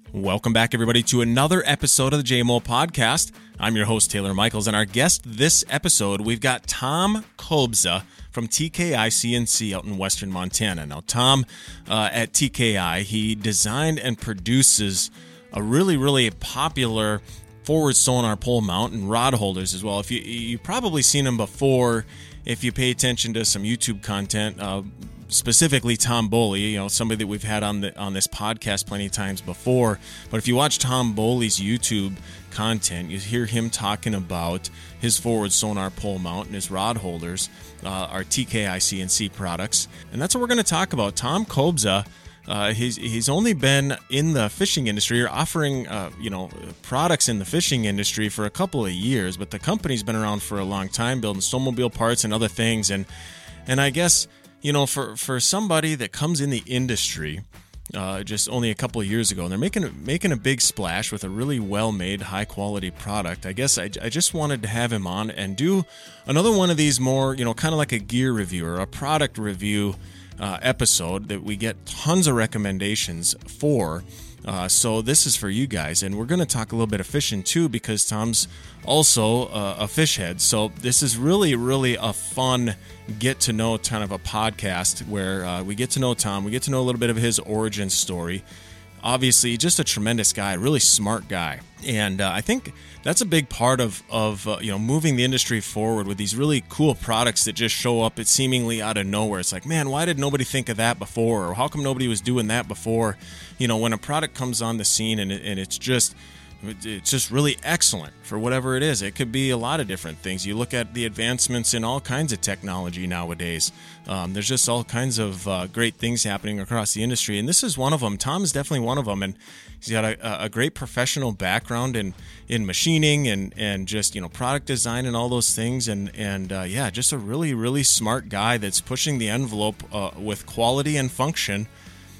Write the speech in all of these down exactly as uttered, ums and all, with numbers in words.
Welcome back, everybody, to another episode of the J M O Podcast. I'm your host, Taylor Michaels, and our guest this episode, we've got Tom Kobza from T K I C N C out in western Montana. Now, Tom, uh, at T K I, he designed and produces a really, really popular forward sonar pole mount and rod holders as well. If you you've probably seen him before, if you pay attention to some YouTube content, uh, specifically Tom Boley, you know, somebody that we've had on the on this podcast plenty of times before. But if you watch Tom Boley's YouTube content, you hear him talking about his forward sonar pole mount and his rod holders, uh, our T K I C N C products, and that's what we're going to talk about. Tom Kobza. Uh, he's he's only been in the fishing industry or offering uh, you know products in the fishing industry for a couple of years, but the company's been around for a long time, building snowmobile parts and other things. And and I guess you know for, for somebody that comes in the industry uh, just only a couple of years ago, and they're making making a big splash with a really well made, high quality product. I guess I, I just wanted to have him on and do another one of these more you know kind of like a gear review or a product review. Uh, episode that we get tons of recommendations for. Uh, so this is for you guys, and we're going to talk a little bit of fishing too, because Tom's also uh, a fish head. So this is really, really a fun get to know kind of a podcast where uh, we get to know Tom, we get to know a little bit of his origin story. Obviously, just a tremendous guy, really smart guy, and uh, I think that's a big part of of uh, you know moving the industry forward with these really cool products that just show up. It's seemingly out of nowhere. It's like, man, why did nobody think of that before? Or how come nobody was doing that before? You know, when a product comes on the scene and it, and it's just it's just really excellent for whatever it is. It could be a lot of different things. You look at the advancements in all kinds of technology nowadays. Um, there's just all kinds of uh, great things happening across the industry, and this is one of them. Tom is definitely one of them, and he's got a, a great professional background in, in machining and, and just you know product design and all those things, and and uh, yeah, just a really really smart guy that's pushing the envelope uh, with quality and function.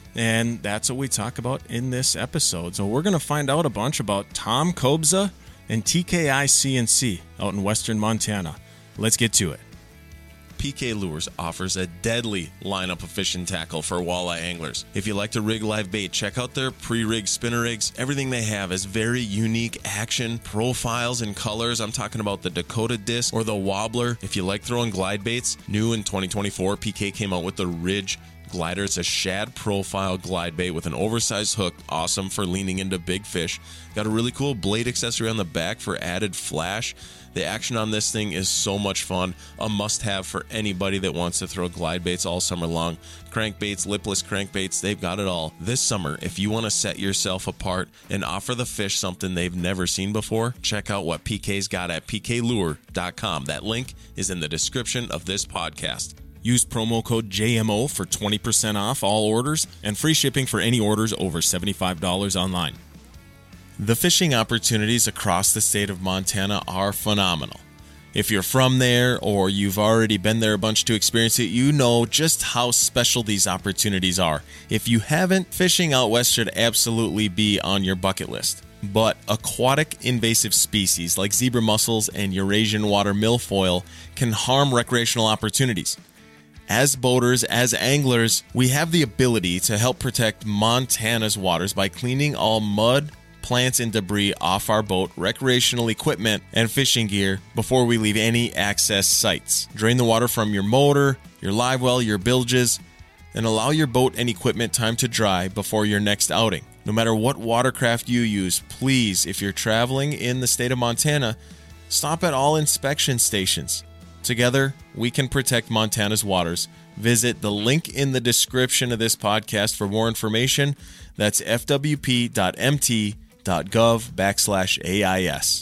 And that's what we talk about in this episode. So we're going to find out a bunch about Tom Kobza and T K I C N C out in western Montana. Let's get to it. P K Lures offers a deadly lineup of fishing tackle for walleye anglers. If you like to rig live bait, check out their pre-rig spinner rigs. Everything they have is very unique action, profiles, and colors. I'm talking about the Dakota Disc or the Wobbler. If you like throwing glide baits, new in twenty twenty-four, P K came out with the Ridge Glider. It's a shad profile glide bait with an oversized hook, awesome for leaning into big fish. Got a really cool blade accessory on the back for added flash. The action on this thing is so much fun. A must-have for anybody that wants to throw glide baits all summer long. Crankbaits, lipless crankbaits, they've got it all. This summer, if you want to set yourself apart and offer the fish something they've never seen before, check out what P K's got at P K lure dot com. That link is in the description of this podcast. Use promo code J M O for twenty percent off all orders and free shipping for any orders over seventy-five dollars online. The fishing opportunities across the state of Montana are phenomenal. If you're from there or you've already been there a bunch to experience it, you know just how special these opportunities are. If you haven't, fishing out west should absolutely be on your bucket list. But aquatic invasive species like zebra mussels and Eurasian water milfoil can harm recreational opportunities. As boaters, as anglers, we have the ability to help protect Montana's waters by cleaning all mud, plants, and debris off our boat, recreational equipment, and fishing gear before we leave any access sites. Drain the water from your motor, your live well, your bilges, and allow your boat and equipment time to dry before your next outing. No matter what watercraft you use, please, if you're traveling in the state of Montana, stop at all inspection stations. Together, we can protect Montana's waters. Visit the link in the description of this podcast for more information. That's f w p dot m t dot gov backslash A I S.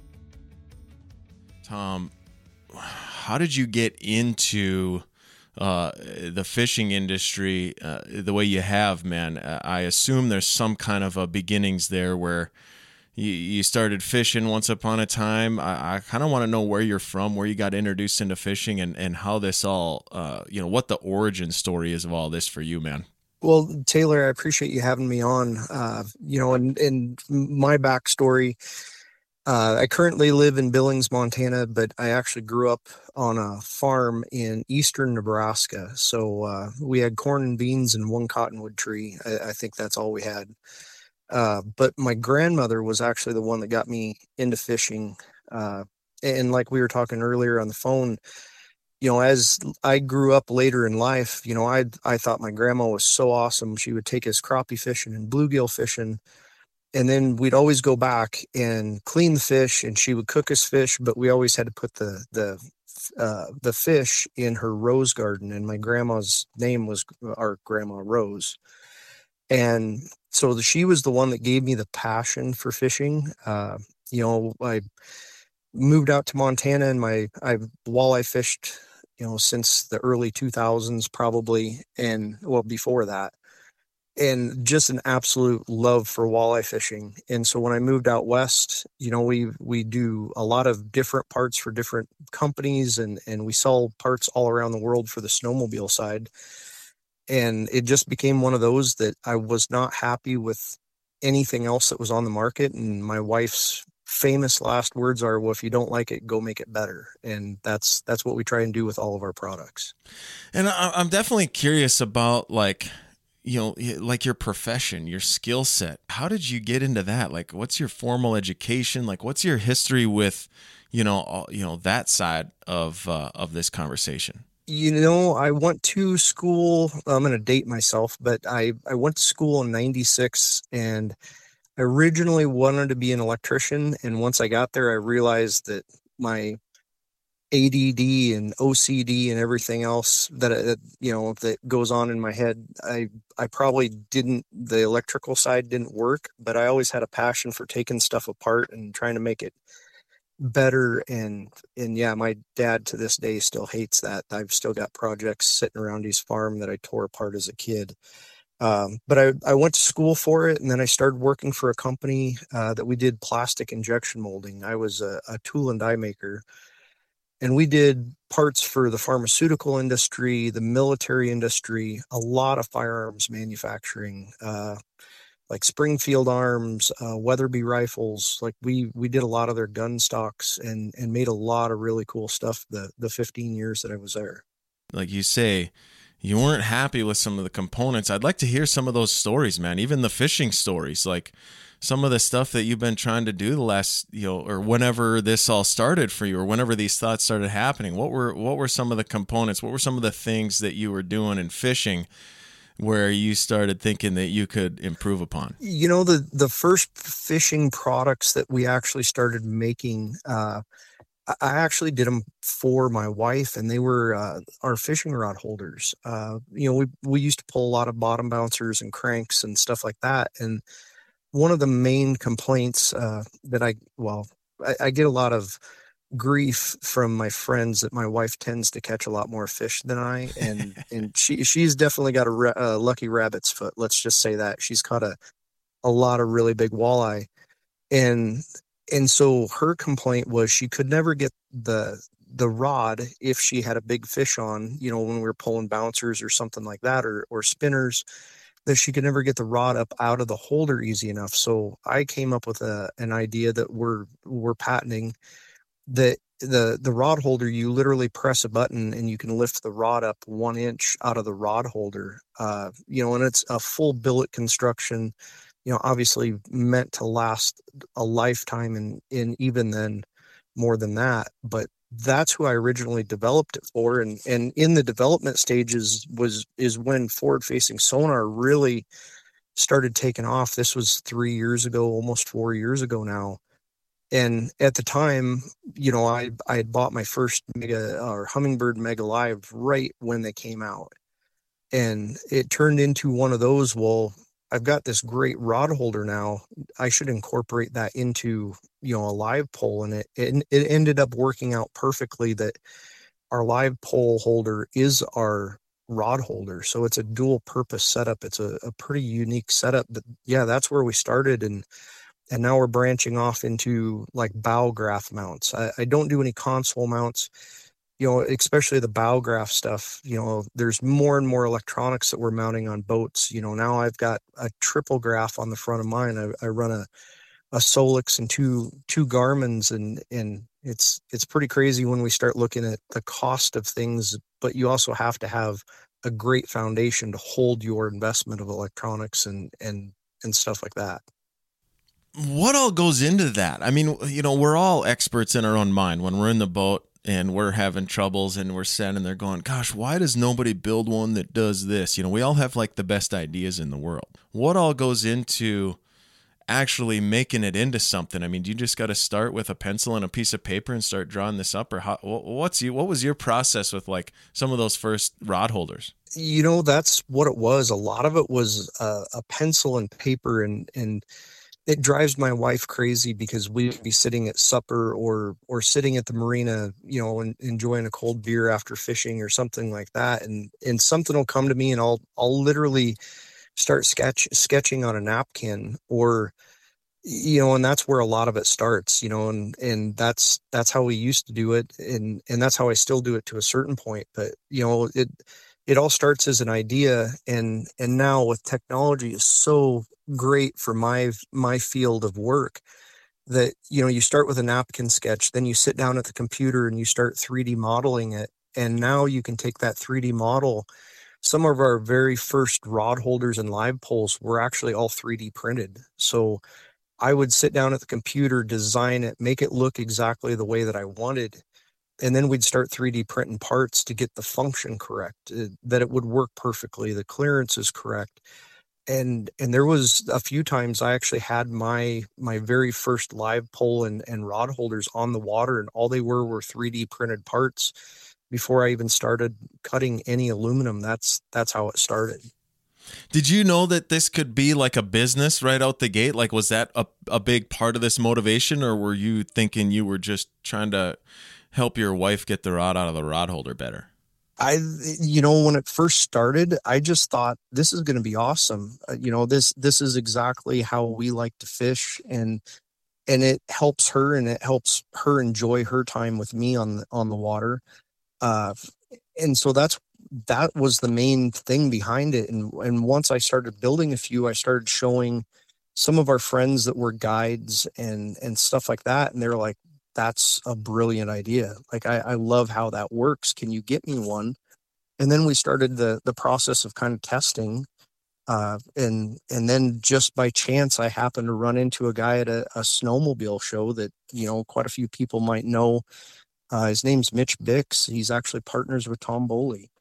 Tom, how did you get into uh, the fishing industry uh, the way you have, man? Uh, I assume there's some kind of a beginnings there where you, you started fishing once upon a time. I, I kind of want to know where you're from, where you got introduced into fishing, and, and how this all, uh, you know, what the origin story is of all this for you, man. Well, Taylor, I appreciate you having me on. Uh, you know, in, in my backstory, uh, I currently live in Billings, Montana, but I actually grew up on a farm in eastern Nebraska. So uh, we had corn and beans and one cottonwood tree. I, I think that's all we had. Uh, but my grandmother was actually the one that got me into fishing. Uh, and like we were talking earlier on the phone, you know, as I grew up later in life, you know, I I thought my grandma was so awesome. She would take us crappie fishing and bluegill fishing, and then we'd always go back and clean the fish, and she would cook us fish, but we always had to put the the uh, the fish in her rose garden, and my grandma's name was our grandma Rose, and so she was the one that gave me the passion for fishing. Uh, you know, I moved out to Montana, and my I've walleye fished, you know, since the early two thousands probably, and well before that, and just an absolute love for walleye fishing. And so when I moved out west, you know, we we do a lot of different parts for different companies, and and we sell parts all around the world for the snowmobile side. And it just became one of those that I was not happy with anything else that was on the market. And my wife's famous last words are, well, if you don't like it, go make it better. And that's that's what we try and do with all of our products. And I- I'm definitely curious about, like, you know, like your profession, your skill set. How did you get into that? Like, what's your formal education? Like, what's your history with, you know, all, you know, that side of uh, of this conversation? You know, I went to school. I'm going to date myself, but I, I went to school in ninety-six, and I originally wanted to be an electrician. And once I got there, I realized that my A D D and O C D and everything else that, uh, you know, that goes on in my head, I, I probably didn't, the electrical side didn't work, but I always had a passion for taking stuff apart and trying to make it better. And and yeah, my dad to this day still hates that. I've still got projects sitting around his farm that I tore apart as a kid. Um, but I, I went to school for it, and then I started working for a company uh, that we did plastic injection molding. I was a, a tool and die maker, and we did parts for the pharmaceutical industry, the military industry, a lot of firearms manufacturing, uh, like Springfield Arms, uh, Weatherby rifles. Like we we did a lot of their gun stocks, and and made a lot of really cool stuff the the fifteen years that I was there. Like you say, you weren't happy with some of the components. I'd like to hear some of those stories, man. Even the fishing stories, like some of the stuff that you've been trying to do the last, you know, or whenever this all started for you, or whenever these thoughts started happening. What were what were some of the components? What were some of the things that you were doing in fishing where you started thinking that you could improve upon? You know, the the first fishing products that we actually started making, uh, I I actually did them for my wife, and they were uh, our fishing rod holders. Uh, you know, we we used to pull a lot of bottom bouncers and cranks and stuff like that. And one of the main complaints uh, that I, well, I, I get a lot of grief from my friends that my wife tends to catch a lot more fish than I, and and she she's definitely got a, ra- a lucky rabbit's foot. Let's just say that she's caught a a lot of really big walleye, and and so her complaint was she could never get the the rod if she had a big fish on, you know, when we were pulling bouncers or something like that, or or spinners, that she could never get the rod up out of the holder easy enough. So I came up with a an idea that we're we're patenting, that the the rod holder, you literally press a button and you can lift the rod up one inch out of the rod holder. Uh, you know, and it's a full billet construction, you know, obviously meant to last a lifetime, and, and even then more than that. But that's who I originally developed it for. And, and in the development stages was, is when forward facing sonar really started taking off. This was three years ago, almost four years ago now. And at the time, you know, I, I had bought my first Mega or Humminbird Mega Live right when they came out. And it turned into one of those, well, I've got this great rod holder now, I should incorporate that into, you know, a live pole. And it, it, it ended up working out perfectly that our live pole holder is our rod holder. So it's a dual purpose setup. It's a, a pretty unique setup. But yeah, that's where we started. And and now we're branching off into like bow graph mounts. I, I don't do any console mounts, you know, especially the bow graph stuff. You know, there's more and more electronics that we're mounting on boats. You know, now I've got a triple graph on the front of mine. I, I run a, a Solix and two, two Garmin's, and, and it's, it's pretty crazy when we start looking at the cost of things, but you also have to have a great foundation to hold your investment of electronics and, and, and stuff like that. what all goes into that? I mean, you know, we're all experts in our own mind when we're in the boat and we're having troubles and we're standing there going, gosh, why does nobody build one that does this? You know, we all have like the best ideas in the world. What all goes into actually making it into something? I mean, do you just got to start with a pencil and a piece of paper and start drawing this up, or how, what's you, what was your process with like some of those first rod holders? You know, that's what it was. A lot of it was uh, a pencil and paper, and, and it drives my wife crazy because we'd be sitting at supper or, or sitting at the marina, you know, and enjoying a cold beer after fishing or something like that. And, and something will come to me and I'll, I'll literally start sketch sketching on a napkin, or, you know, and that's where a lot of it starts, you know, and, and that's, that's how we used to do it. And, and that's how I still do it to a certain point. But, you know, it, it all starts as an idea, and, and now with technology is so great for my, my field of work that, you know, you start with a napkin sketch, then you sit down at the computer and you start three D modeling it. And now you can take that three D model. Some of our very first rod holders and live poles were actually all three D printed. So I would sit down at the computer, design it, make it look exactly the way that I wanted. And then we'd start three D printing parts to get the function correct, uh, that it would work perfectly, the clearance is correct. And and there was a few times I actually had my my very first live pole and, and rod holders on the water, and all they were were three D printed parts before I even started cutting any aluminum. That's that's how it started. Did you know that this could be like a business right out the gate? Like, was that a, a big part of this motivation, or were you thinking you were just trying to help your wife get the rod out of the rod holder better? I, you know, when it first started, I just thought this is going to be awesome. Uh, you know, this, this is exactly how we like to fish, and, and it helps her, and it helps her enjoy her time with me on the, on the water. Uh, and so that's, that was the main thing behind it. And, and once I started building a few, I started showing some of our friends that were guides and, and stuff like that. And they were like, that's a brilliant idea. Like, I, I love how that works. Can you get me one? And then we started the, the process of kind of testing. Uh, and, and then just by chance, I happened to run into a guy at a, a snowmobile show that, you know, quite a few people might know. Uh, his name's Mitch Bix. He's actually partners with Tom Boley.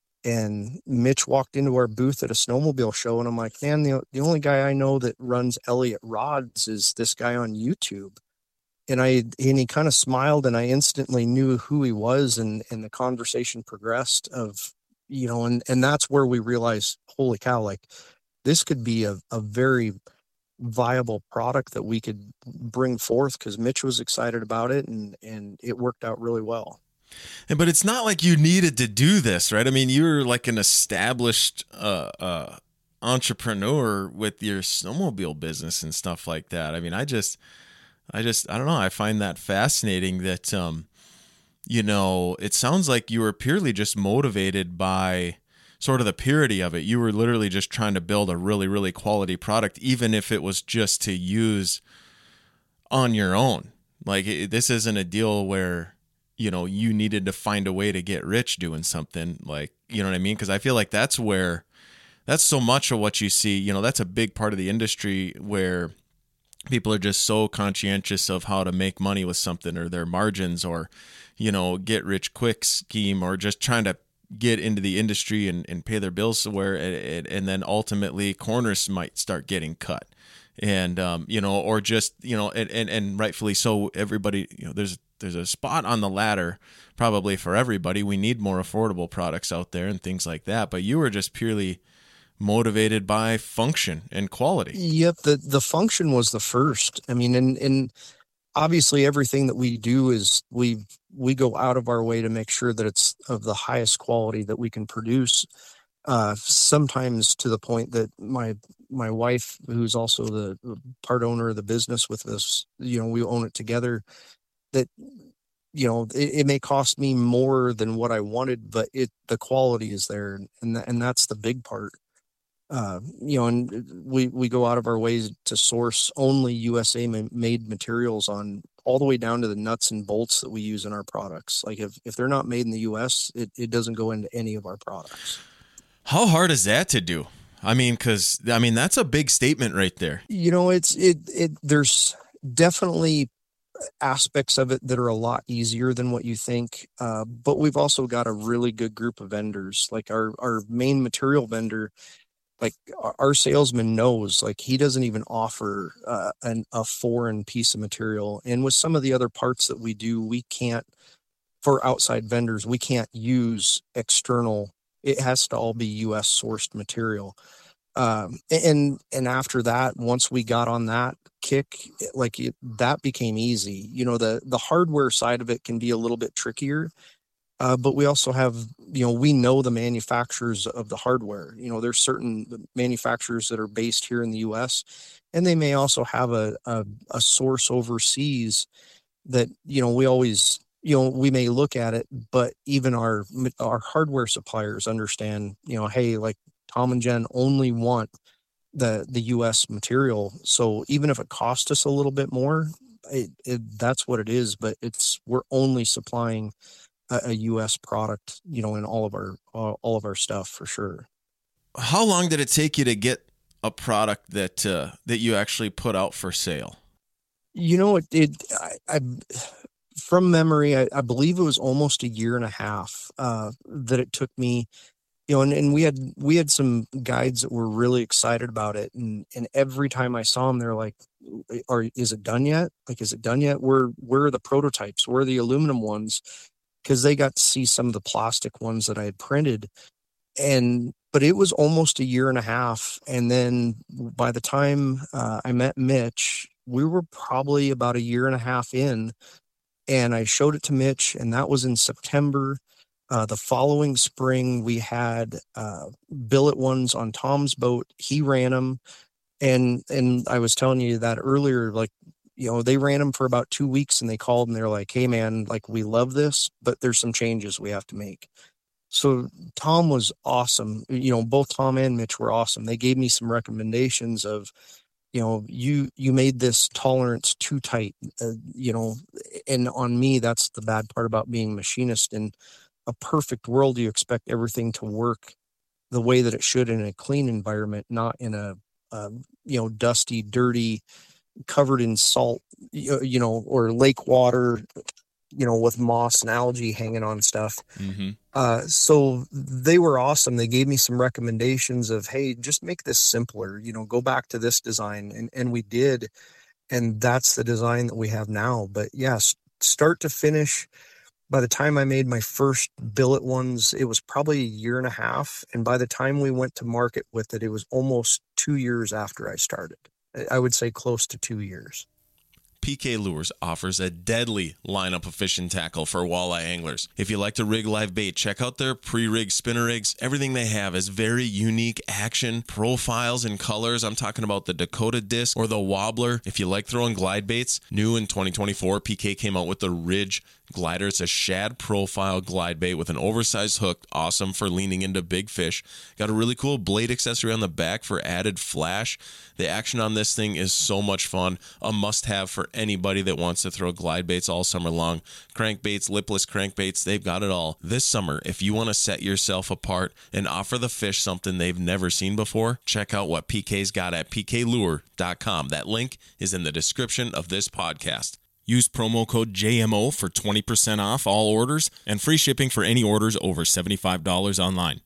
And Mitch walked into our booth at a snowmobile show, and I'm like, man, the, the only guy I know that runs Elliott Rods is this guy on YouTube. And I, and he kind of smiled, and I instantly knew who he was, and, and the conversation progressed of, you know, and, and that's where we realized, holy cow, like this could be a, a very viable product that we could bring forth, because Mitch was excited about it, and, and it worked out really well. But it's not like you needed to do this, right? I mean, you're like an established uh, uh, entrepreneur with your snowmobile business and stuff like that. I mean, I just, I just, I don't know. I find that fascinating that, um, you know, it sounds like you were purely just motivated by sort of the purity of it. You were literally just trying to build a really, really quality product, even if it was just to use on your own. Like, it, this isn't a deal where, you know, you needed to find a way to get rich doing something, like, you know what I mean? Because I feel like that's where, that's so much of what you see, you know, that's a big part of the industry where people are just so conscientious of how to make money with something, or their margins, or, you know, get rich quick scheme, or just trying to get into the industry and, and pay their bills where, it, and then ultimately corners might start getting cut. And, um, you know, or just, you know, and, and, and rightfully so, everybody, you know, there's, there's a spot on the ladder probably for everybody. We need more affordable products out there and things like that. But you were just purely motivated by function and quality. Yep. The, the function was the first. I mean, and, and obviously everything that we do is we, we go out of our way to make sure that it's of the highest quality that we can produce. Uh, sometimes to the point that my, my wife, who's also the part owner of the business with us, you know, we own it together, that, you know, it, it may cost me more than what I wanted, but it, the quality is there. And, th- and that's the big part. Uh, you know, and we, we go out of our ways to source only U S A made materials, on all the way down to the nuts and bolts that we use in our products. Like, if, if they're not made in the U S, it, it doesn't go into any of our products. How hard is that to do? I mean, because, I mean, that's a big statement right there. You know, it's, it, it, there's definitely aspects of it that are a lot easier than what you think. Uh, but we've also got a really good group of vendors. Like our, our main material vendor, like our salesman knows, like he doesn't even offer uh, an, a foreign piece of material. And with some of the other parts that we do, we can't, for outside vendors, we can't use external. It has to all be U S sourced material. Um, and, and after that, once we got on that kick, like it, that became easy. You know, the, the hardware side of it can be a little bit trickier. Uh, but we also have, you know, we know the manufacturers of the hardware. You know, there's certain manufacturers that are based here in the U S, and they may also have a, a, a source overseas that, you know, we always, you know, we may look at it, but even our, our hardware suppliers understand, you know, hey, like Tom and Jen only want the, the U S material. So even if it costs us a little bit more, it, it, that's what it is, but it's, we're only supplying a, a U S product, you know, in all of our, all, all of our stuff for sure. How long did it take you to get a product that, uh, that you actually put out for sale? You know, it, it I, I from memory, I, I believe it was almost a year and a half uh, that it took me, you know, and, and we had, we had some guides that were really excited about it. And, and every time I saw them, they're like, are, is it done yet? Like, is it done yet? Where, where are the prototypes? Where are the aluminum ones? Cause they got to see some of the plastic ones that I had printed. And, but it was almost a year and a half. And then by the time uh, I met Mitch, we were probably about a year and a half in, and I showed it to Mitch, and that was in September. Uh, the following spring, we had uh, billet ones on Tom's boat. He ran them. And, and I was telling you that earlier, like, you know, they ran them for about two weeks and they called and they're like, hey man, like we love this, but there's some changes we have to make. So Tom was awesome. You know, both Tom and Mitch were awesome. They gave me some recommendations of, you know, you, you made this tolerance too tight, uh, you know, and on me, that's the bad part about being a machinist. In a perfect world, you expect everything to work the way that it should in a clean environment, not in a, uh, you know, dusty, dirty, covered in salt, you know, or lake water, you know, with moss and algae hanging on stuff. Mm-hmm. Uh, so they were awesome. They gave me some recommendations of, hey, just make this simpler, you know, go back to this design. And, and we did. And that's the design that we have now. But yes, start to finish, by the time I made my first billet ones, it was probably a year and a half. And by the time we went to market with it, it was almost two years after I started. I would say close to two years. P K Lures offers a deadly lineup of fishing tackle for walleye anglers. If you like to rig live bait, check out their pre-rig spinner rigs. Everything they have is very unique action, profiles, and colors. I'm talking about the Dakota Disc or the Wobbler. If you like throwing glide baits, new in twenty twenty-four, P K came out with the Ridge Glider. It's a shad profile glide bait with an oversized hook, awesome for leaning into big fish. Got a really cool blade accessory on the back for added flash. The action on this thing is so much fun. A must-have for anybody that wants to throw glide baits all summer long. Crankbaits, lipless crankbaits, they've got it all. This summer, if you want to set yourself apart and offer the fish something they've never seen before, check out what P K's got at P K lure dot com. That link is in the description of this podcast. Use promo code J M O for twenty percent off all orders and free shipping for any orders over seventy-five dollars online.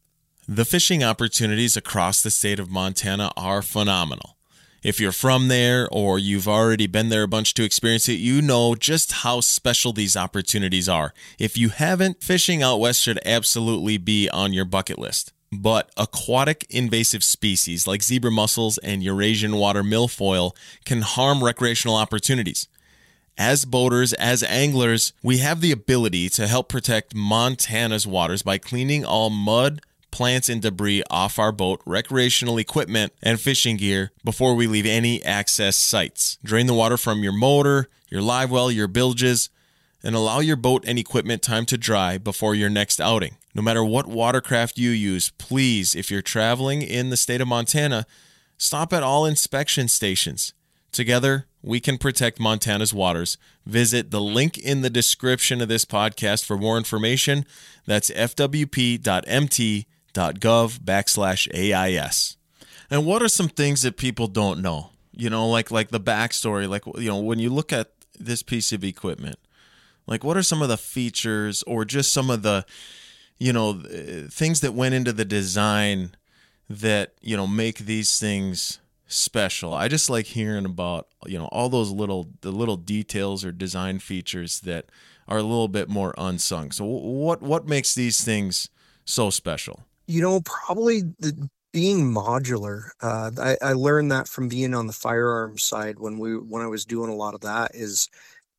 The fishing opportunities across the state of Montana are phenomenal. If you're from there or you've already been there a bunch to experience it, you know just how special these opportunities are. If you haven't, fishing out west should absolutely be on your bucket list. But aquatic invasive species like zebra mussels and Eurasian water milfoil can harm recreational opportunities. As boaters, as anglers, we have the ability to help protect Montana's waters by cleaning all mud, plants, and debris off our boat, recreational equipment, and fishing gear before we leave any access sites. Drain the water from your motor, your live well, your bilges, and allow your boat and equipment time to dry before your next outing. No matter what watercraft you use, please, if you're traveling in the state of Montana, stop at all inspection stations. Together, we can protect Montana's waters. Visit the link in the description of this podcast for more information. That's f w p dot m t dot gov backslash AIS. And what are some things that people don't know? You know, like like the backstory, like, you know, when you look at this piece of equipment, like what are some of the features or just some of the, you know, things that went into the design that, you know, make these things special? I just like hearing about, you know, all those little, the little details or design features that are a little bit more unsung. So what, what makes these things so special? You know, probably the being modular. Uh, I, I learned that from being on the firearms side when we, when I was doing a lot of that, is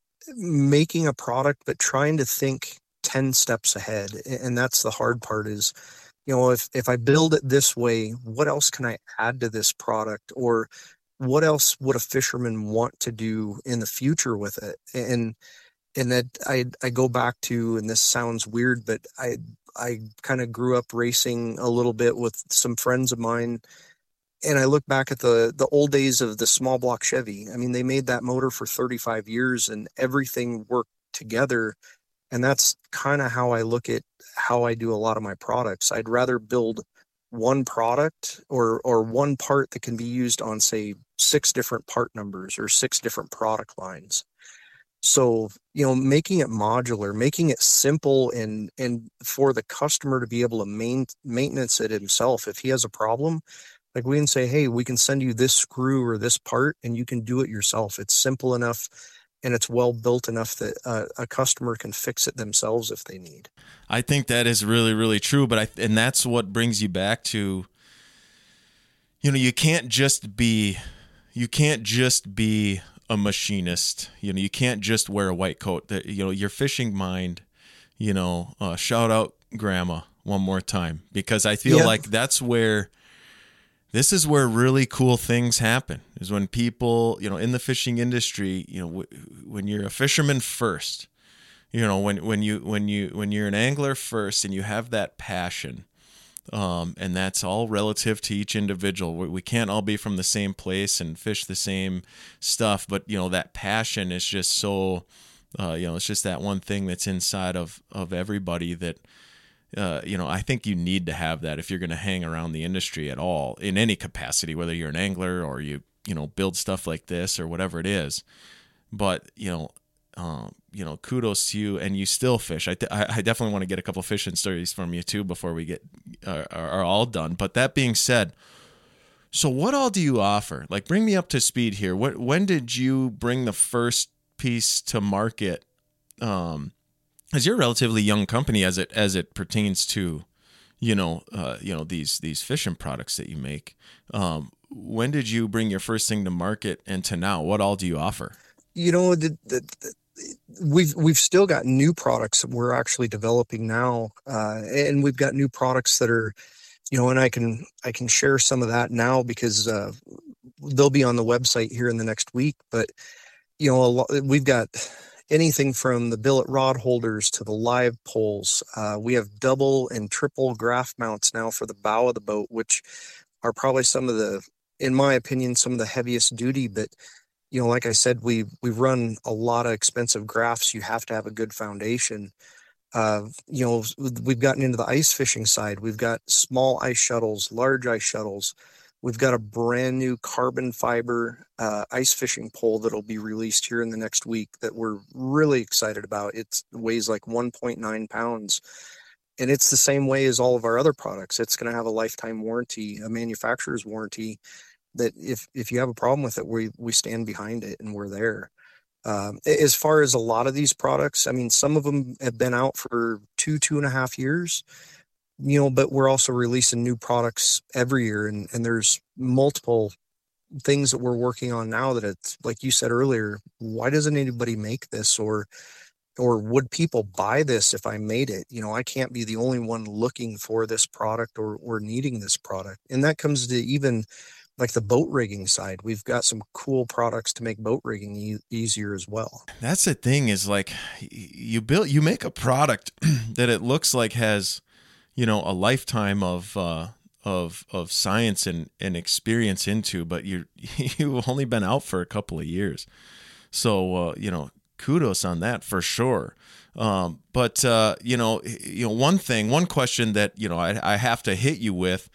making a product, but trying to think ten steps ahead. And that's the hard part is, you know, if, if I build it this way, what else can I add to this product? Or what else would a fisherman want to do in the future with it? And, and that I, I go back to, and this sounds weird, but I, I kind of grew up racing a little bit with some friends of mine. And I look back at the, the old days of the small block Chevy. I mean, they made that motor for thirty-five years and everything worked together. And that's kind of how I look at how I do a lot of my products. I'd rather build one product or, or one part that can be used on, say, six different part numbers or six different product lines. So, you know, making it modular, making it simple, and, and for the customer to be able to main, maintenance it himself. If he has a problem, like we can say, hey, we can send you this screw or this part and you can do it yourself. It's simple enough and it's well built enough that uh, a customer can fix it themselves if they need. I think that is really, really true. But I, and that's what brings you back to, you know, you can't just be, you can't just be a machinist. You know, you can't just wear a white coat. That, you know, your fishing mind, you know, uh, shout out grandma one more time, because I feel yeah. like that's where, this is where really cool things happen, is when people, you know, in the fishing industry, you know, w- when you're a fisherman first, you know, when, when you, when you, when you're an angler first and you have that passion, um, and that's all relative to each individual. We, we can't all be from the same place and fish the same stuff, but, you know, that passion is just so, uh, you know, it's just that one thing that's inside of, of everybody that, Uh, you know, I think you need to have that if you're going to hang around the industry at all in any capacity, whether you're an angler or you, you know, build stuff like this or whatever it is. But, you know, um, you know, kudos to you, and you still fish. I, th- I definitely want to get a couple fishing stories from you too before we get uh, are, are all done. But that being said, so what all do you offer? Like, bring me up to speed here. What, when did you bring the first piece to market? Um, As you're a relatively young company as it as it pertains to, you know, uh, you know these these fishing products that you make. Um, when did you bring your first thing to market, and to now, what all do you offer? You know, the, the, the, we've we've still got new products that we're actually developing now, uh, and we've got new products that are, you know, and I can I can share some of that now because uh, they'll be on the website here in the next week. But you know, a lot, we've got anything from the billet rod holders to the live poles. Uh, we have double and triple graph mounts now for the bow of the boat, which are probably some of the, in my opinion, some of the heaviest duty. But, you know, like I said, we we run a lot of expensive graphs. You have to have a good foundation. Uh, you know, we've gotten into the ice fishing side. We've got small ice shuttles, large ice shuttles. We've got a brand new carbon fiber uh, ice fishing pole that'll be released here in the next week that we're really excited about. It weighs like one point nine pounds, and it's the same way as all of our other products. It's going to have a lifetime warranty, a manufacturer's warranty, that if, if you have a problem with it, we, we stand behind it and we're there. Um, as far as a lot of these products, I mean, some of them have been out for two, two and a half years. You know, but we're also releasing new products every year, and, and there's multiple things that we're working on now that it's like you said earlier, why doesn't anybody make this, or or would people buy this if I made it? You know, I can't be the only one looking for this product or or needing this product. And that comes to even like the boat rigging side. We've got some cool products to make boat rigging e- easier as well. That's the thing, is like you build, you make a product that it looks like has, you know, a lifetime of uh, of of science and, and experience into, but you're you've only been out for a couple of years. So uh, you know, kudos on that for sure. Um, but, uh, you know, you know, one thing, one question that, you know, I, I have to hit you with,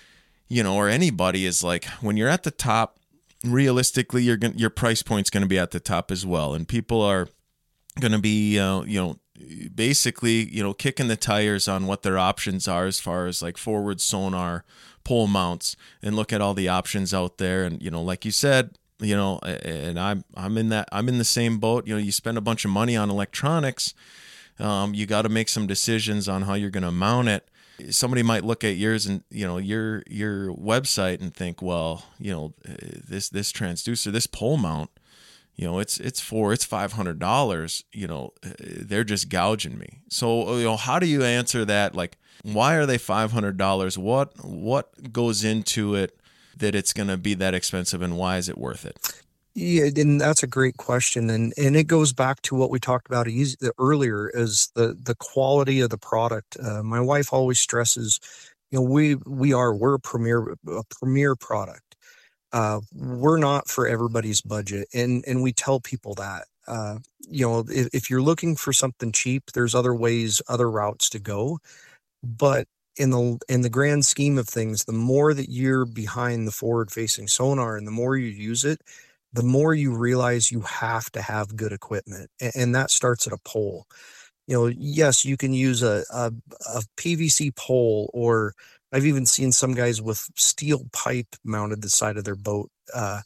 you know, or anybody is like, when you're at the top, realistically, you're going your price point's going to be at the top as well. And people are going to be, uh, you know, basically, you know, kicking the tires on what their options are as far as like forward sonar, pole mounts, and look at all the options out there. And, you know, like you said, you know, and I'm I'm in that I'm in the same boat. You know, you spend a bunch of money on electronics, um, you got to make some decisions on how you're going to mount it. Somebody might look at yours and you know your your website and think, well, you know, this this transducer, this pole mount, you know, it's it's for it's five hundred dollars. You know, they're just gouging me. So you know, how do you answer that? Like, why are they five hundred dollars? What what goes into it that it's going to be that expensive, and why is it worth it? Yeah, and that's a great question, and and it goes back to what we talked about easy, earlier, is the the quality of the product. Uh, my wife always stresses, you know, we we are we're a premier a premier product. Uh, we're not for everybody's budget, and and we tell people that. Uh, you know, if, if you're looking for something cheap, there's other ways, other routes to go, but in the in the grand scheme of things, the more that you're behind the forward-facing sonar and the more you use it, the more you realize you have to have good equipment, and, and that starts at a pole. You know, yes, you can use a, a a P V C pole, or I've even seen some guys with steel pipe mounted the side of their boat. Uh,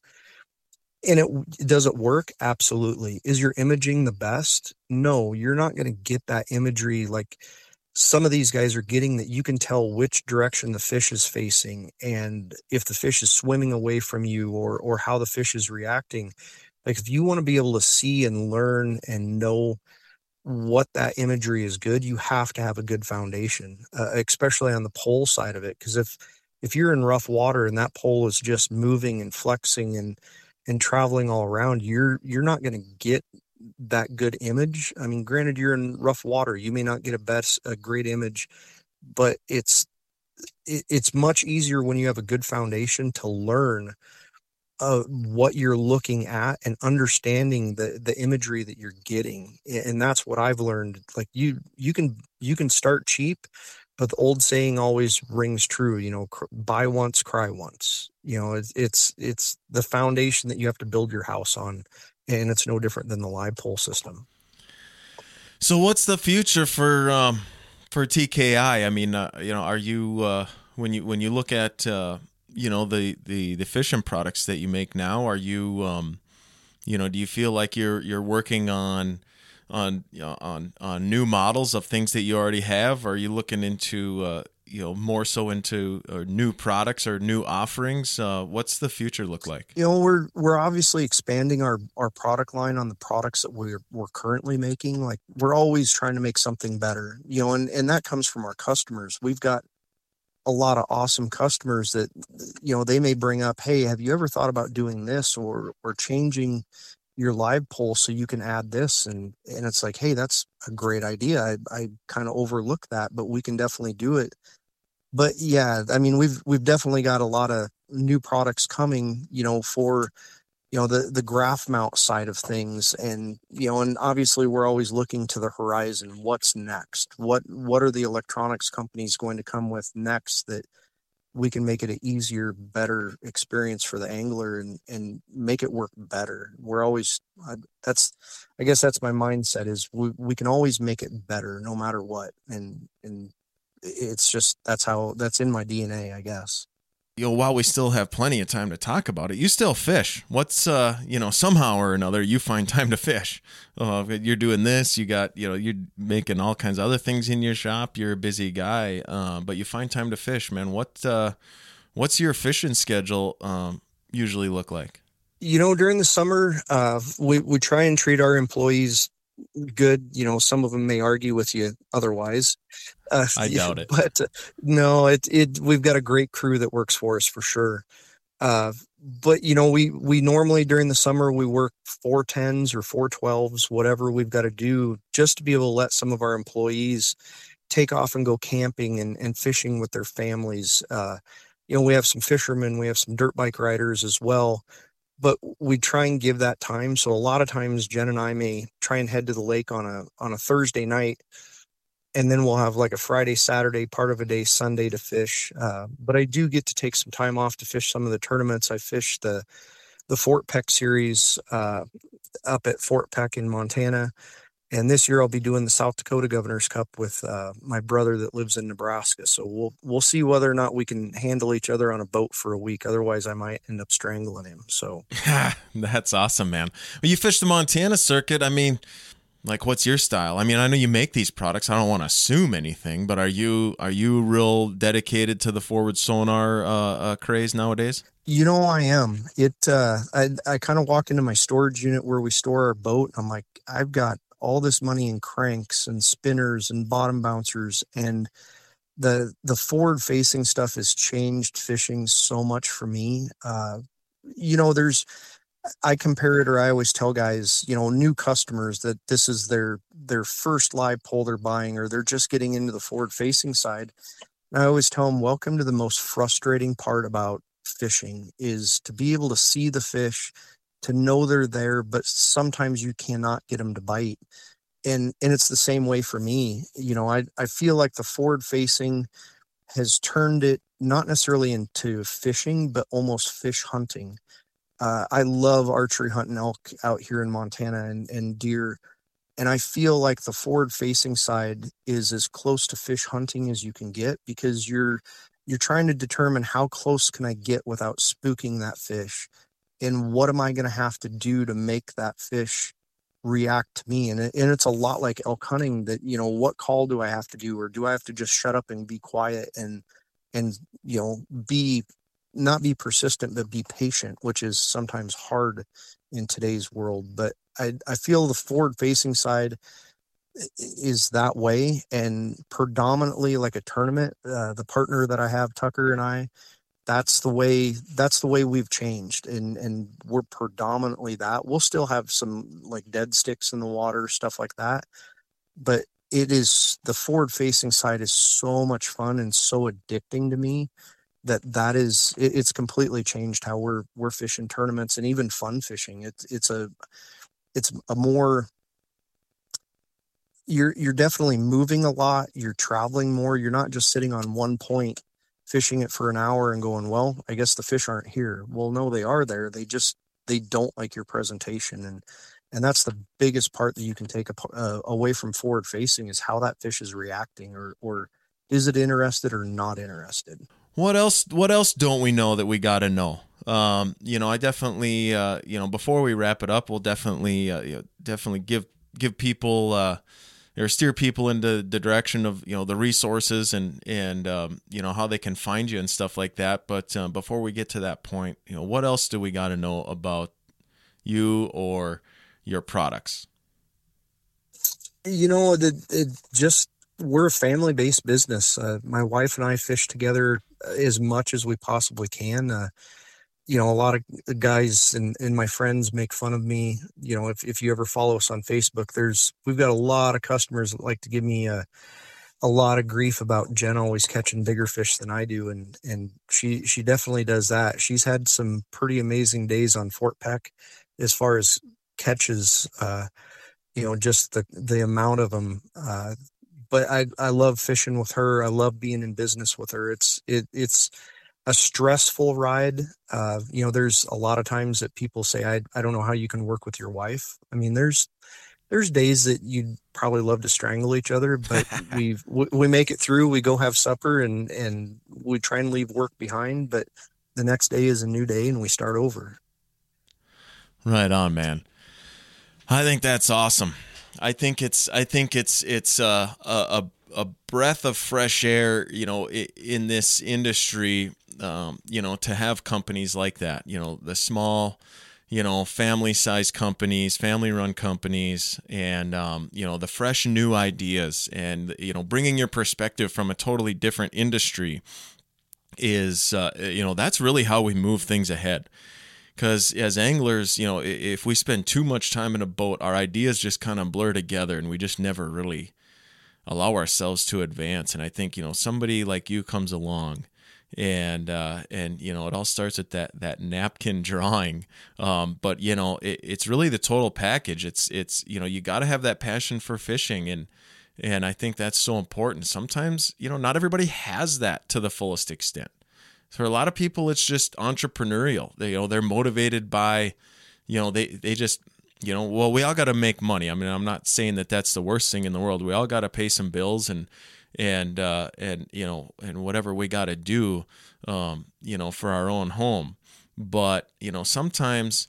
and it does it work? Absolutely. Is your imaging the best? No, you're not going to get that imagery like some of these guys are getting, that you can tell which direction the fish is facing, and if the fish is swimming away from you, or or how the fish is reacting. Like, if you want to be able to see and learn and know what that imagery is good, you have to have a good foundation, uh, especially on the pole side of it. Because if if you're in rough water and that pole is just moving and flexing and and traveling all around, you're you're not going to get that good image. I mean, granted, you're in rough water, you may not get a best a great image, but it's it, it's much easier when you have a good foundation to learn uh, what you're looking at and understanding the the imagery that you're getting. And that's what I've learned. Like, you you can you can start cheap, but the old saying always rings true. You know, cr- buy once, cry once. You know, it's it's it's the foundation that you have to build your house on. And it's no different than the live pole system. So what's the future for um, for T K I? I mean, uh, you know, are you uh, when you when you look at uh, you know the, the the fishing products that you make now, are you um, you know, do you feel like you're you're working on on you know, on on new models of things that you already have? Are you looking into uh, you know more so into uh, new products or new offerings? Uh, what's the future look like? You know, we're we're obviously expanding our our product line on the products that we're we're currently making. Like, we're always trying to make something better. You know, and and that comes from our customers. We've got a lot of awesome customers that, you know, they may bring up, hey, have you ever thought about doing this, or or changing your live pole so you can add this? And and it's like, hey, that's a great idea. I I kind of overlooked that, but we can definitely do it. But yeah, I mean, we've we've definitely got a lot of new products coming, you know, for, you know, the the graph mount side of things. And, you know, and obviously we're always looking to the horizon. What's next? What what are the electronics companies going to come with next that we can make it an easier, better experience for the angler, and and make it work better? We're always I, that's I guess that's my mindset, is we we can always make it better no matter what. And and it's just, that's how, that's in my D N A, I guess. You know, while we still have plenty of time to talk about it, you still fish. What's, uh, you know, somehow or another, you find time to fish. Uh, you're doing this, you got, you know, you're making all kinds of other things in your shop. You're a busy guy, uh, but you find time to fish, man. What, uh, what's your fishing schedule um, usually look like? You know, during the summer, uh, we, we try and treat our employees good. You know, some of them may argue with you otherwise. Uh, I doubt it. But uh, no, it, it, we've got a great crew that works for us, for sure. Uh, but you know, we, we normally during the summer, we work four tens or four twelves, whatever we've got to do, just to be able to let some of our employees take off and go camping and, and fishing with their families. Uh, you know, we have some fishermen, we have some dirt bike riders as well. but we try and give that time. So a lot of times Jen and I may try and head to the lake on a on a Thursday night, and then we'll have like a Friday, Saturday, part of a day, Sunday to fish. Uh, but I do get to take some time off to fish some of the tournaments. I fish the the Fort Peck series uh, up at Fort Peck in Montana. And this year I'll be doing the South Dakota Governor's Cup with uh, my brother that lives in Nebraska. So we'll we'll see whether or not we can handle each other on a boat for a week. Otherwise, I might end up strangling him. So that's awesome, man. Well, you fish the Montana circuit. I mean, like, what's your style? I mean, I know you make these products. I don't want to assume anything, but are you are you real dedicated to the forward sonar uh, uh, craze nowadays? You know, I am. It. Uh, I I kind of walk into my storage unit where we store our boat. I'm like, I've got all this money in cranks and spinners and bottom bouncers, and the the forward facing stuff has changed fishing so much for me. Uh, you know, there's I compare it, or I always tell guys, you know, new customers that this is their their first live pole they're buying, or they're just getting into the forward facing side. And I always tell them, welcome to the most frustrating part about fishing, is to be able to see the fish, to know they're there, but sometimes you cannot get them to bite. And and it's the same way for me. You know, I, I feel like the forward facing has turned it not necessarily into fishing, but almost fish hunting. Uh, I love archery hunting elk out here in Montana and, and deer. And I feel like the forward facing side is as close to fish hunting as you can get, because you're you're trying to determine how close can I get without spooking that fish. And what am I going to have to do to make that fish react to me? And, it, and it's a lot like elk hunting, that, you know, what call do I have to do? Or do I have to just shut up and be quiet and, and, you know, be, not be persistent, but be patient, which is sometimes hard in today's world. But I, I feel the forward facing side is that way. And predominantly like a tournament, uh, the partner that I have, Tucker and I, that's the way, that's the way we've changed. And, and we're predominantly that. We'll still have some like dead sticks in the water, stuff like that. But it is, the forward facing side is so much fun and so addicting to me that that is, it, it's completely changed how we're, we're fishing tournaments and even fun fishing. It's, it's a, it's a more, you're, you're definitely moving a lot. You're traveling more. You're not just sitting on one point fishing it for an hour and going, well, I guess the fish aren't here. Well, no, they are there. They just, they don't like your presentation. And, and that's the biggest part that you can take a, uh, away from forward facing, is how that fish is reacting, or, or is it interested or not interested? What else, what else don't we know that we got to know? Um, you know, I definitely, uh, you know, before we wrap it up, we'll definitely, uh, you know, definitely give, give people, uh, or steer people into the direction of, you know, the resources and, and, um, you know, how they can find you and stuff like that. But, um, before we get to that point, you know, what else do we got to know about you or your products? You know, it, it just, we're a family-based business. Uh, my wife and I fish together as much as we possibly can. Uh, you know, a lot of guys and, and my friends make fun of me. You know, if, if you ever follow us on Facebook, there's, we've got a lot of customers that like to give me a, a lot of grief about Jen always catching bigger fish than I do. And, and she, she definitely does that. She's had some pretty amazing days on Fort Peck as far as catches, uh, you know, just the, the amount of them. Uh, but I, I love fishing with her. I love being in business with her. It's, it, it's, a stressful ride. Uh, you know, there's a lot of times that people say, I, I don't know how you can work with your wife. I mean, there's, there's days that you'd probably love to strangle each other, but we've, we, we make it through. We go have supper and, and we try and leave work behind, but the next day is a new day and we start over. Right on, man. I think that's awesome. I think it's, I think it's, it's uh, a, a, a breath of fresh air, you know, in this industry. Um, you know, to have companies like that, you know, the small, you know, family-sized companies, family-run companies, and, um, you know, the fresh new ideas and, you know, bringing your perspective from a totally different industry is, uh, you know, that's really how we move things ahead. Because as anglers, you know, if we spend too much time in a boat, our ideas just kind of blur together and we just never really allow ourselves to advance. And I think, you know, somebody like you comes along and uh, and you know, it all starts with that that napkin drawing. Um, but you know, it, it's really the total package. It's it's you know, you got to have that passion for fishing, and and I think that's so important. Sometimes, you know, not everybody has that to the fullest extent. For a lot of people, it's just entrepreneurial. They, you know, they're motivated by, you know, they they just, you know, well, we all got to make money. I mean, I'm not saying that that's the worst thing in the world. We all got to pay some bills and and uh, and you know, and whatever we got to do, um, you know, for our own home. But you know, sometimes,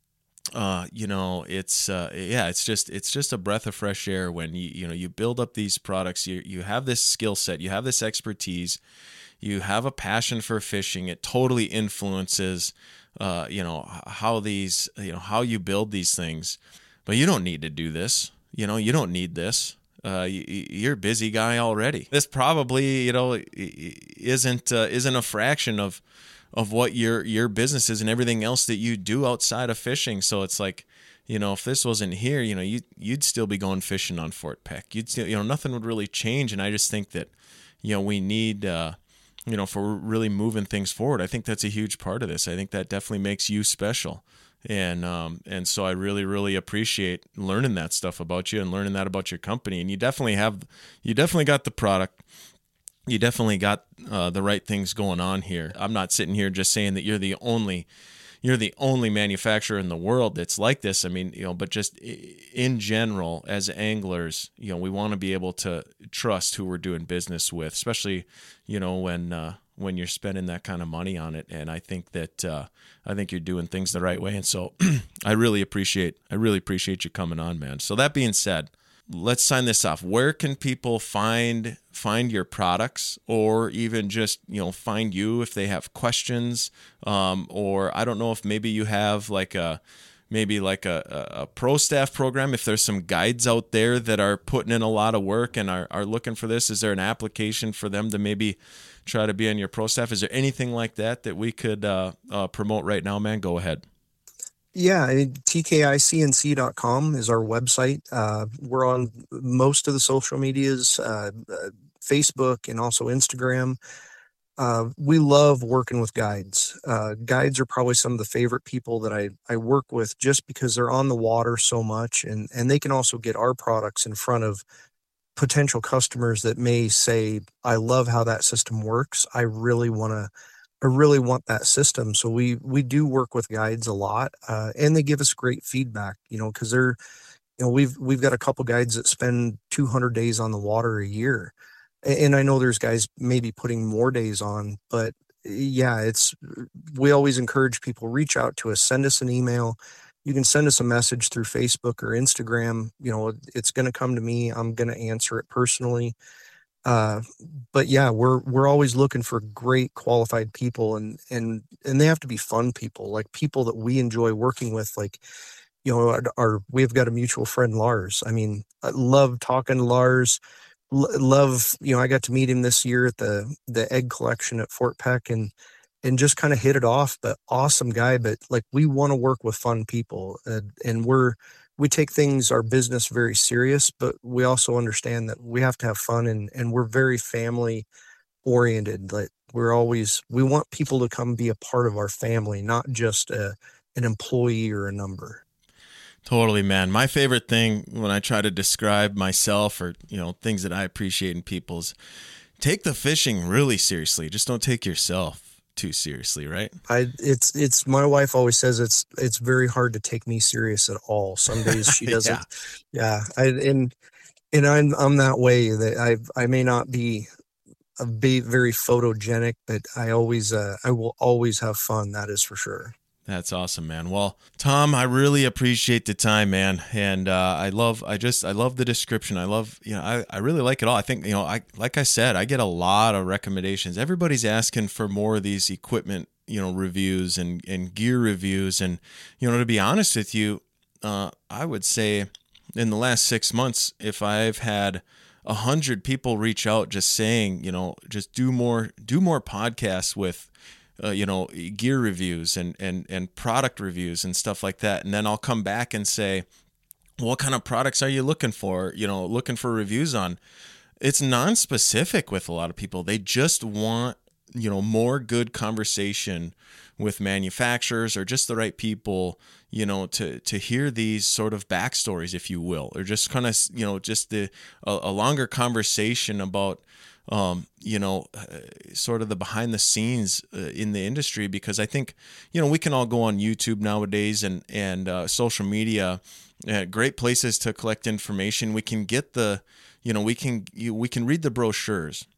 uh, you know, it's uh, yeah, it's just it's just a breath of fresh air when you you know you build up these products. You you have this skill set, you have this expertise, you have a passion for fishing. It totally influences, uh, you know, how these you know how you build these things. But you don't need to do this. You know, you don't need this. Uh, you, you're a busy guy already. This probably, you know, isn't uh, isn't a fraction of of what your your business is and everything else that you do outside of fishing. So it's like, you know, if this wasn't here, you know, you you'd still be going fishing on Fort Peck. You'd still, you know, nothing would really change. And I just think that, you know, we need, uh, you know, for really moving things forward. I think that's a huge part of this. I think that definitely makes you special. And um, and so I really, really appreciate learning that stuff about you and learning that about your company. And you definitely have, you definitely got the product. You definitely got uh, the right things going on here. I'm not sitting here just saying that you're the only, you're the only manufacturer in the world that's like this. I mean, you know, but just in general, as anglers, you know, we want to be able to trust who we're doing business with, especially, you know, when uh, when you're spending that kind of money on it. And I think that uh, I think you're doing things the right way. And so I really appreciate I really appreciate you coming on, man. So that being said, let's sign this off. Where can people find find your products, or even just, you know, find you if they have questions? Um, or I don't know if maybe you have like a maybe like a, a pro staff program. If there's some guides out there that are putting in a lot of work and are, are looking for this, is there an application for them to maybe try to be on your pro staff? Is there anything like that that we could uh, uh, promote right now, man? Go ahead. Yeah, I mean, T K I C N C dot com is our website. Uh, we're on most of the social medias, uh, uh, Facebook and also Instagram. Uh, we love working with guides. Uh, guides are probably some of the favorite people that I, I work with, just because they're on the water so much, and, and they can also get our products in front of potential customers that may say, I love how that system works. I really want to I really want that system. So we we do work with guides a lot, uh, and they give us great feedback. You know, because they're, you know, we've we've got a couple guides that spend two hundred days on the water a year, and I know there's guys maybe putting more days on, but yeah, it's we always encourage people, reach out to us, send us an email. You can send us a message through Facebook or Instagram. You know, it's going to come to me. I'm going to answer it personally. Uh, but yeah, we're we're always looking for great qualified people, and and and they have to be fun people, like people that we enjoy working with. Like, you know, our, our we've got a mutual friend, Lars. I mean, I love talking to Lars. L- love, you know, I got to meet him this year at the the egg collection at Fort Peck, and and just kind of hit it off. But awesome guy. But like, we want to work with fun people, uh, and we're we take things, our business, very serious, but we also understand that we have to have fun, and, and we're very family oriented. Like, we're always, we want people to come be a part of our family, not just a, an employee or a number. Totally, man. My favorite thing when I try to describe myself, or, you know, things that I appreciate in people, is take the fishing really seriously. Just don't take yourself too seriously, right? I it's it's my wife always says it's it's very hard to take me serious at all. Some days she doesn't. yeah. yeah. I and and I'm I'm that way, that I I may not be a be very photogenic, but I always uh I will always have fun. That is for sure. That's awesome, man. Well, Tom, I really appreciate the time, man. And uh, I love, I just, I love the description. I love, you know, I, I really like it all. I think, you know, I, like I said, I get a lot of recommendations. Everybody's asking for more of these equipment, you know, reviews and, and gear reviews. And, you know, to be honest with you, uh, I would say in the last six months, if I've had a hundred people reach out just saying, you know, just do more, do more podcasts with, Uh, you know, gear reviews and, and, and product reviews and stuff like that. And then I'll come back and say, what kind of products are you looking for? You know, looking for reviews on. It's non-specific with a lot of people. They just want you know, more good conversation with manufacturers or just the right people, you know, to, to hear these sort of backstories, if you will, or just kind of, you know, just the, a, a longer conversation about, um, you know, uh, sort of the behind the scenes uh, in the industry, because I think, you know, we can all go on YouTube nowadays and, and, uh, social media, uh, great places to collect information. We can get the, you know, we can, you, we can read the brochures.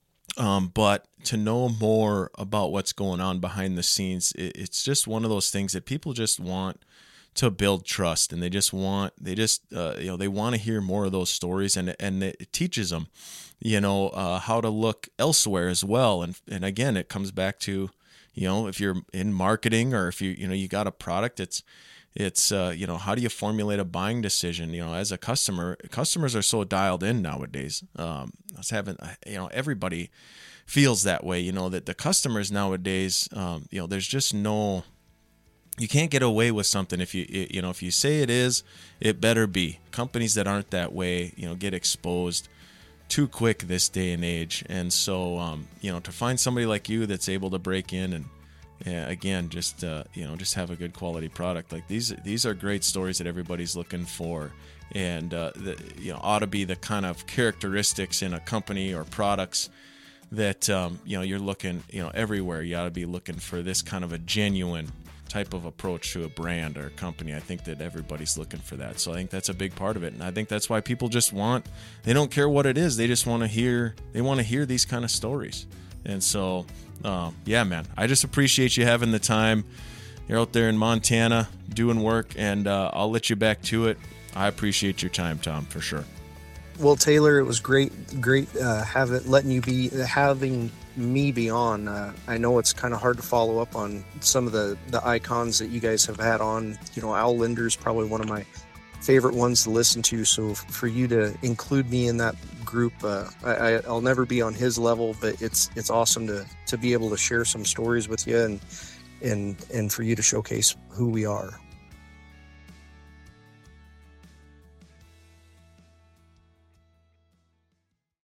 Um, but to know more about what's going on behind the scenes, it, it's just one of those things that people just want to build trust, and they just want, they just, uh, you know, they want to hear more of those stories, and and it teaches them, you know, uh, how to look elsewhere as well. And and again, it comes back to, you know, if you're in marketing or if you, you know, you got a product, it's, it's, uh, you know, how do you formulate a buying decision? You know, as a customer, customers are so dialed in nowadays. Um, I was having, you know, everybody feels that way, you know, that the customers nowadays, um, you know, there's just no, you can't get away with something. If you, you know, if you say it is, it better be. Companies that aren't that way, you know, get exposed too quick this day and age. And so, um, you know, to find somebody like you that's able to break in and, yeah, again, just uh, you know, just have a good quality product. Like these, these are great stories that everybody's looking for, and uh, the, you know, ought to be the kind of characteristics in a company or products that um, you know, you're looking, you know, everywhere. You ought to be looking for this kind of a genuine type of approach to a brand or a company. I think that everybody's looking for that. So I think that's a big part of it, and I think that's why people just want, they don't care what it is, they just want to hear, they want to hear these kind of stories. And so. Uh, yeah, man, I just appreciate you having the time. You're out there in Montana doing work, and uh, I'll let you back to it. I appreciate your time, Tom, for sure. Well, Taylor, it was great, great uh, having letting you be having me be on. Uh, I know it's kind of hard to follow up on some of the the icons that you guys have had on. You know, Al Linder's probably one of my favorite ones to listen to. So for you to include me in that group, uh, I, I'll never be on his level, but it's it's awesome to to be able to share some stories with you and and and for you to showcase who we are.